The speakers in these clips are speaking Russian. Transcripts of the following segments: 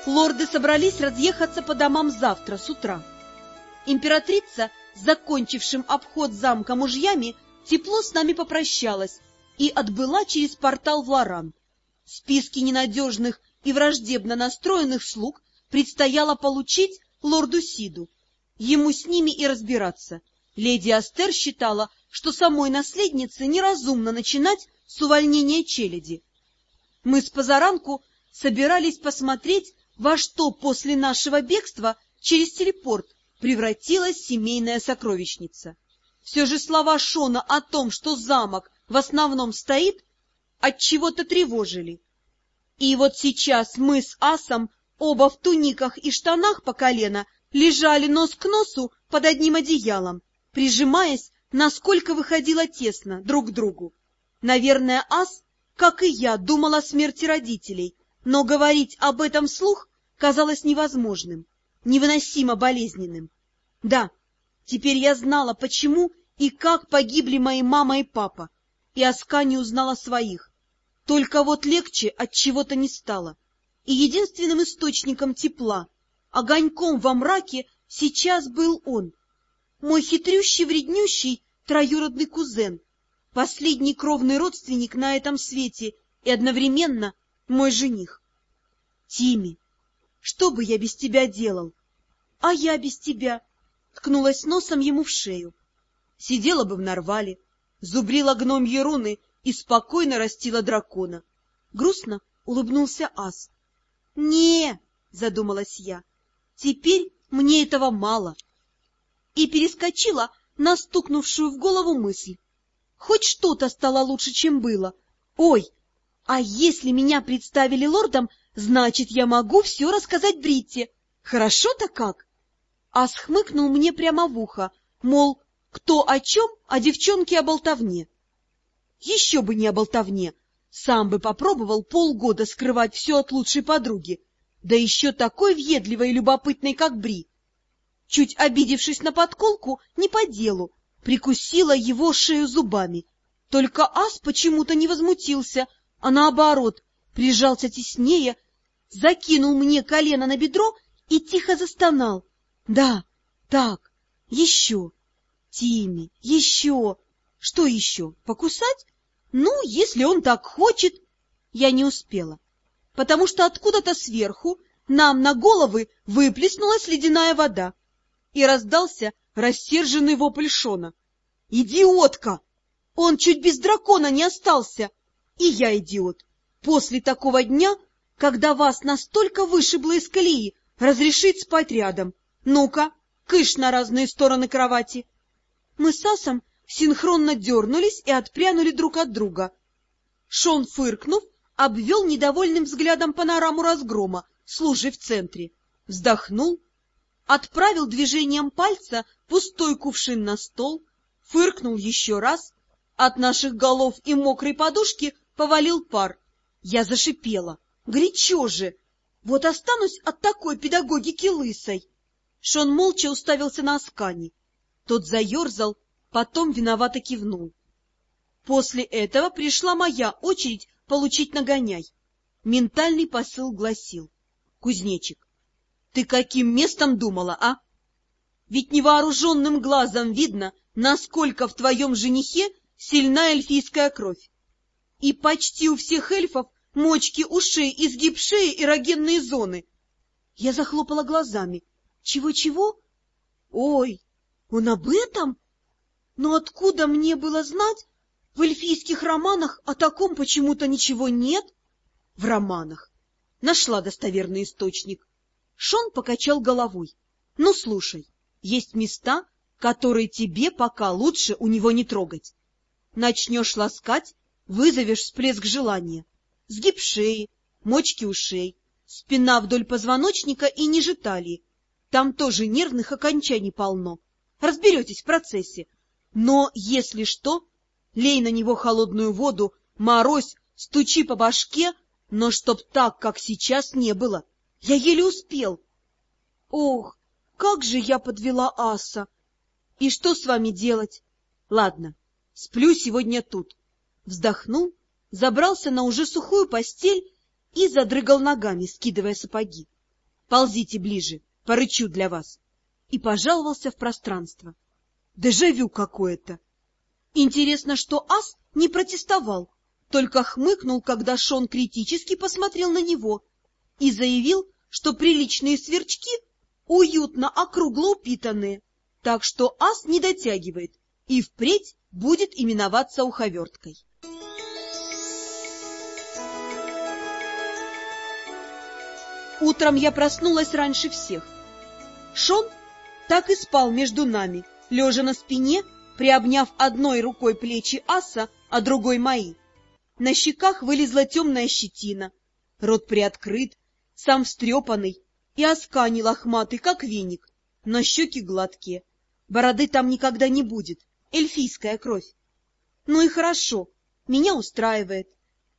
Лорды собрались разъехаться по домам завтра с утра. Императрица, закончившим обход замка мужьями, тепло с нами попрощалась и отбыла через портал в Лоран. Списки ненадежных и враждебно настроенных слуг предстояло получить лорду Сиду. Ему с ними и разбираться. Леди Астер считала, что самой наследнице неразумно начинать с увольнения челяди. Мы с позаранку собирались посмотреть, во что после нашего бегства через телепорт превратилась семейная сокровищница. Все же слова Шона о том, что замок в основном стоит, отчего-то тревожили. И вот сейчас мы с Асом, оба в туниках и штанах по колено, лежали нос к носу под одним одеялом, прижимаясь, насколько выходило тесно, друг к другу. Наверное, Ас, как и я, думал о смерти родителей, но говорить об этом вслух казалось невозможным, невыносимо болезненным. Да, теперь я знала, почему и как погибли мои мама и папа, и Аска не узнала своих. Только вот легче от чего-то не стало. И единственным источником тепла, огоньком во мраке, сейчас был он, мой хитрющий, вреднющий троюродный кузен, последний кровный родственник на этом свете и одновременно мой жених. Тимми, что бы я без тебя делал? А я без тебя? Ткнулась носом ему в шею. Сидела бы в Нарвале, зубрила гномьи руны и спокойно растила дракона. Грустно улыбнулся Ас. Не, задумалась я, теперь мне этого мало. И перескочила на стукнувшую в голову мысль. Хоть что-то стало лучше, чем было. Ой, а если меня представили лордом, значит, я могу все рассказать Бритте. Хорошо-то как? Ас хмыкнул мне прямо в ухо, мол, кто о чем, а девчонки о болтовне. Еще бы не о болтовне. Сам бы попробовал полгода скрывать все от лучшей подруги, да еще такой въедливой и любопытной, как Бри. Чуть обидевшись на подколку, не по делу, прикусила его шею зубами. Только Ас почему-то не возмутился, а наоборот, прижался теснее, закинул мне колено на бедро и тихо застонал. Да, так, еще, Тимми, еще. Что еще, покусать? Ну, если он так хочет. Я не успела, потому что откуда-то сверху нам на головы выплеснулась ледяная вода, и раздался рассерженный вопль Шона. «Идиотка! Он чуть без дракона не остался! И я идиот! После такого дня, когда вас настолько вышибло из колеи, разрешить спать рядом. Ну-ка, кыш на разные стороны кровати!» Мы с Асом синхронно дернулись и отпрянули друг от друга. Шон, фыркнув, обвел недовольным взглядом панораму разгрома с лужей в центре, вздохнул, отправил движением пальца пустой кувшин на стол, фыркнул еще раз, от наших голов и мокрой подушки повалил пар. Я зашипела. Горячо же! Вот останусь от такой педагогики лысой. Шон молча уставился на Аскани. Тот заерзал, потом виновато кивнул. После этого пришла моя очередь получить нагоняй. Ментальный посыл гласил: «Кузнечик, ты каким местом думала, а? Ведь невооруженным глазом видно, насколько в твоем женихе сильна эльфийская кровь. И почти у всех эльфов мочки ушей, изгиб шеи, эрогенные зоны». Я захлопала глазами. Чего-чего? Ой, он об этом? Но откуда мне было знать? В эльфийских романах о таком почему-то ничего нет. В романах. Нашла достоверный источник. Шон покачал головой. Ну, слушай, есть места, которые тебе пока лучше у него не трогать. Начнешь ласкать, вызовешь всплеск желания. Сгиб шеи, мочки ушей, спина вдоль позвоночника и ниже талии. Там тоже нервных окончаний полно. Разберетесь в процессе. Но, если что, лей на него холодную воду, морозь, стучи по башке, но чтоб так, как сейчас, не было. Я еле успел. Ох, как же я подвела Аса! И что с вами делать? Ладно, сплю сегодня тут. Вздохнул, забрался на уже сухую постель и задрыгал ногами, скидывая сапоги. Ползите ближе, порычу для вас. И пожаловался в пространство. Дежавю какое-то. Интересно, что ас не протестовал, только хмыкнул, когда Шон критически посмотрел на него и заявил, что приличные сверчки уютно округло упитанные, так что ас не дотягивает и впредь будет именоваться уховерткой. Утром я проснулась раньше всех. Шон так и спал между нами, лежа на спине, приобняв одной рукой плечи аса, а другой мои. На щеках вылезла темная щетина, рот приоткрыт, сам встрепанный и оскани лохматый, как веник, но щеки гладкие. Бороды там никогда не будет, эльфийская кровь. Ну и хорошо, меня устраивает.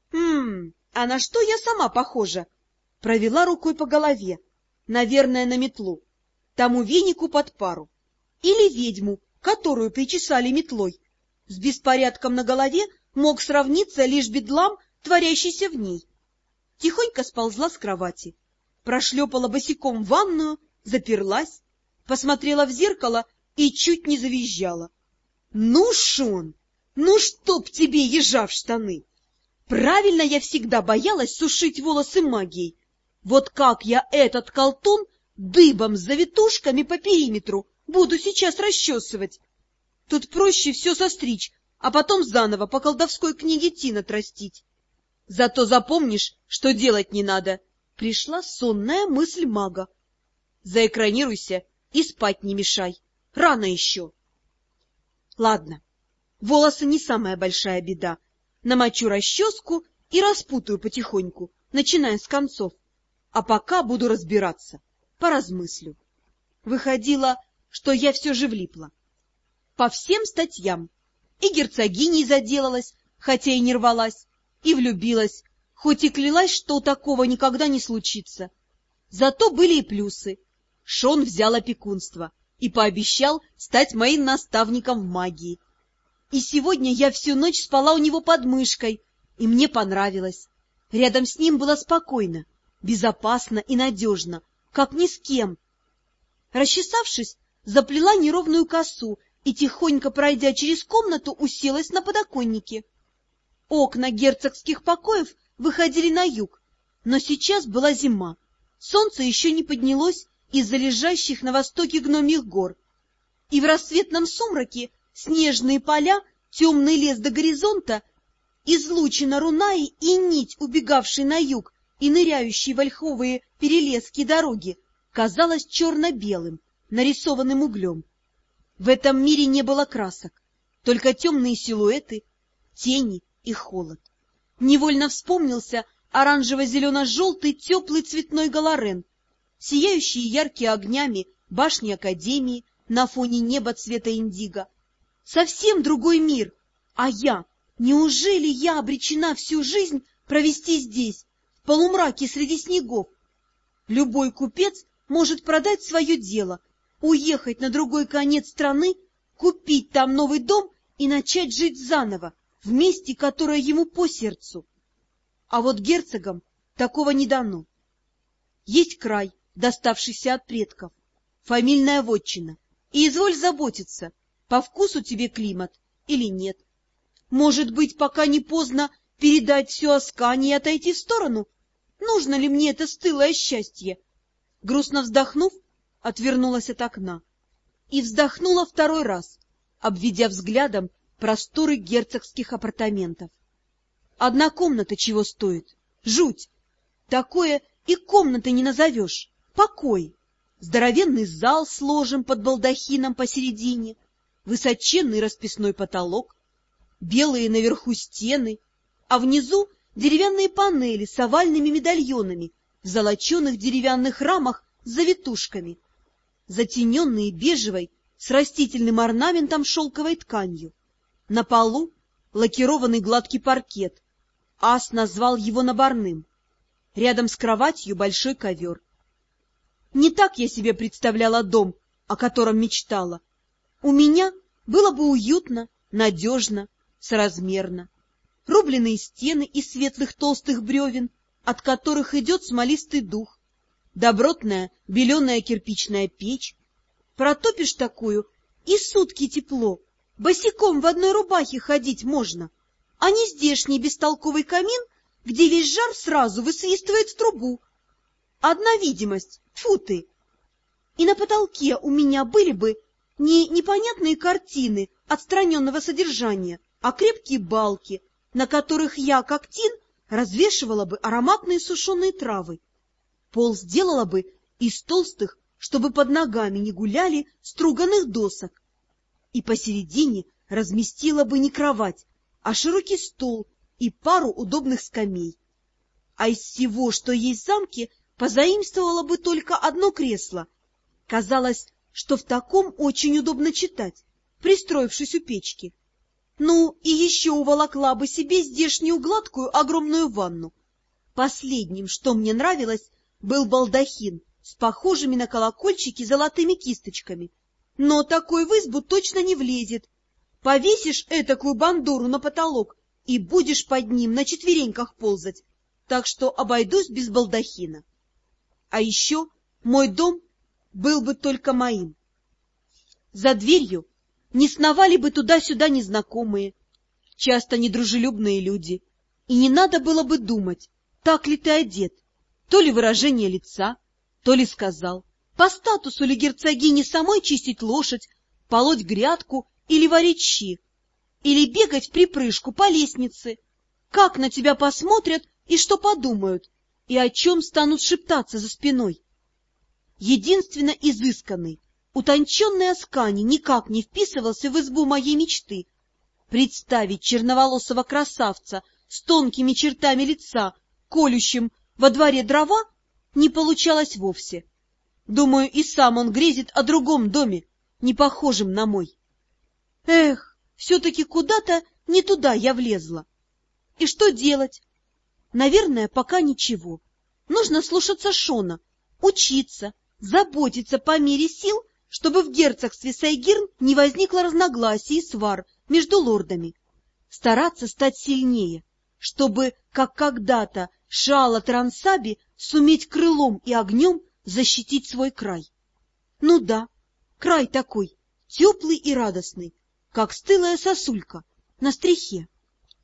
А на что я сама похожа? Провела рукой по голове, наверное, на метлу, тому венику под пару. Или ведьму, которую причесали метлой. С беспорядком на голове мог сравниться лишь бедлам, творящийся в ней. Тихонько сползла с кровати, прошлепала босиком в ванную, заперлась, посмотрела в зеркало и чуть не завизжала. Ну, Шон, ну чтоб тебе ежа в штаны! Правильно, я всегда боялась сушить волосы магией. Вот как я этот колтун дыбом с завитушками по периметру буду сейчас расчесывать? Тут проще все состричь, а потом заново по колдовской книге Тин отрастить. Зато запомнишь, что делать не надо. Пришла сонная мысль мага. Заэкранируйся и спать не мешай. Рано еще. Ладно, волосы не самая большая беда. Намочу расческу и распутаю потихоньку, начиная с концов. А пока буду разбираться, поразмыслю. Выходило, что я все же влипла. По всем статьям. И герцогиней заделалась, хотя и не рвалась, и влюбилась, хоть и клялась, что такого никогда не случится. Зато были и плюсы. Шон взял опекунство и пообещал стать моим наставником в магии. И сегодня я всю ночь спала у него под мышкой, и мне понравилось. Рядом с ним было спокойно, безопасно и надежно, как ни с кем. Расчесавшись, заплела неровную косу и, тихонько пройдя через комнату, уселась на подоконнике. Окна герцогских покоев выходили на юг, но сейчас была зима. Солнце еще не поднялось из-за лежащих на востоке гномьих гор. И в рассветном сумраке снежные поля, темный лес до горизонта, излучина Рунаи и нить, убегавшей на юг и ныряющей в ольховые перелески дороги, казалось черно-белым, нарисованным углем. В этом мире не было красок, только темные силуэты, тени и холод. Невольно вспомнился оранжево-зелено-желтый теплый цветной галарен, сияющие яркими огнями башни Академии на фоне неба цвета индиго. Совсем другой мир, а я, неужели я обречена всю жизнь провести здесь, в полумраке среди снегов? Любой купец может продать свое дело, уехать на другой конец страны, купить там новый дом и начать жить заново, в месте, которое ему по сердцу. А вот герцогам такого не дано. Есть край, доставшийся от предков, фамильная вотчина, и изволь заботиться, по вкусу тебе климат или нет. Может быть, пока не поздно передать все Аскане и отойти в сторону? Нужно ли мне это стылое счастье? Грустно вздохнув, отвернулась от окна и вздохнула второй раз, обведя взглядом просторы герцогских апартаментов. Одна комната чего стоит? Жуть! Такое и комнатой не назовешь. Покой. Здоровенный зал с ложем под балдахином посередине, высоченный расписной потолок, белые наверху стены, а внизу деревянные панели с овальными медальонами в золоченых деревянных рамах с завитушками, затененные бежевой с растительным орнаментом шелковой тканью. На полу лакированный гладкий паркет. Ас назвал его наборным. Рядом с кроватью большой ковер. Не так я себе представляла дом, о котором мечтала. У меня было бы уютно, надежно, соразмерно. Рубленые стены из светлых толстых бревен, от которых идет смолистый дух. добротная беленая кирпичная печь. Протопишь такую, и сутки тепло, босиком в одной рубахе ходить можно, а не здешний бестолковый камин, где весь жар сразу высвистывает в трубу. Одна видимость, тьфу ты! И на потолке у меня были бы не непонятные картины отстраненного содержания, а крепкие балки, на которых я, как Тин, развешивала бы ароматные сушеные травы. Пол сделала бы из толстых, чтобы под ногами не гуляли, струганных досок. И посередине разместила бы не кровать, а широкий стол и пару удобных скамей. А из всего, что есть в замке, позаимствовала бы только одно кресло. Казалось, что в таком очень удобно читать, пристроившись у печки. Ну, и еще уволокла бы себе здешнюю гладкую огромную ванну. Последним, что мне нравилось, был балдахин с похожими на колокольчики золотыми кисточками. Но такой в избу точно не влезет. Повесишь этакую бандуру на потолок и будешь под ним на четвереньках ползать, так что обойдусь без балдахина. А еще мой дом был бы только моим. За дверью не сновали бы туда-сюда незнакомые, часто недружелюбные люди, и не надо было бы думать, так ли ты одет, то ли выражение лица, то ли сказал. По статусу ли герцогини самой чистить лошадь, полоть грядку или варить щи, или бегать в припрыжку по лестнице, как на тебя посмотрят и что подумают, и о чем станут шептаться за спиной. Единственно изысканный, утонченный Аскани никак не вписывался в избу моей мечты. Представить черноволосого красавца с тонкими чертами лица, колющим во дворе дрова, не получалось вовсе. Думаю, и сам он грезит о другом доме, не похожем на мой. Эх, все-таки куда-то не туда я влезла. И что делать? Наверное, пока ничего. Нужно слушаться Шона, учиться, заботиться по мере сил, чтобы в герцогстве Сайгирн не возникло разногласий и свар между лордами. Стараться стать сильнее, чтобы, как когда-то Шаала Трансаби, суметь крылом и огнем защитить свой край. Ну да, край такой, теплый и радостный, как стылая сосулька на стрихе.